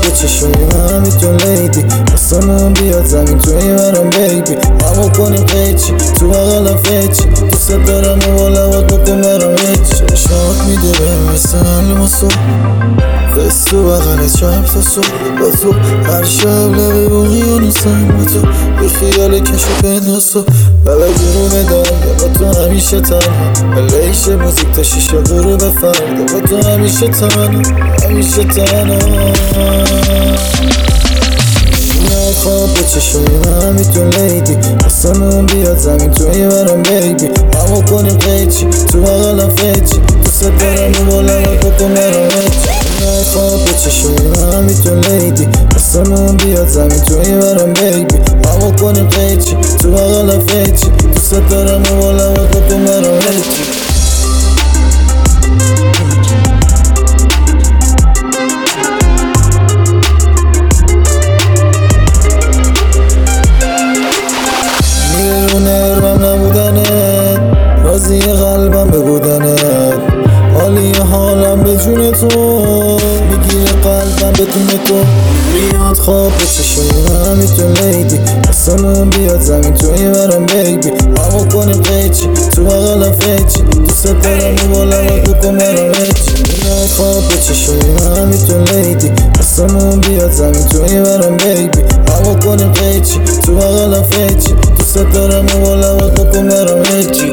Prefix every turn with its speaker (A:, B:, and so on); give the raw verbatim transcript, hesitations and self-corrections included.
A: به چشای من میتون لیدی آسمون بیاد زمین توی منم بیبی همو کنیم قیچی تو بغلم فیچی دوست دارم و با لبات بکن برام هیچی چشمات میده به مثل علم و صبح فست تو بغل چپ تا صبح با تو هر شب لبه اقیانوسم با تو بی خیال کش و پنداز و بلا گروه دارم با تو همیشه تنها لیش موزیک تا شیشه غروب فردا با تو همیشه تنها همیشه تنها خواب به چشای من میتون لیدی آسمون بیاد زمین توی برام بیبی همو کنیم قیچی تو بغلم فیچی دوست دارم و با لبات بکن برام هیچی خواب به چشای من میتون لیدی آسمون بیاد زمین توی برام بیبی همو کنیم قیچی تو بغلم فیچی دوست دارم و با لبات بکن برام هیچی راضی قلبم به بودنت حالی حالم به جون تو میگیره قلبم بدون تو میاد خواب به چشای من میتون لیدی آسمون بیاد زمین توی برام بیبی همو کنیم قیچی تو بغلم فیچی دوست دارم و با لبات بکن برام هیچی میاد خواب به چشای من میتون لیدی آسمون بیاد زمین توی برام بیبی همو کنیم قیچی تو بغلم فیچی دوست دارم و با لبات بکن برام هیچی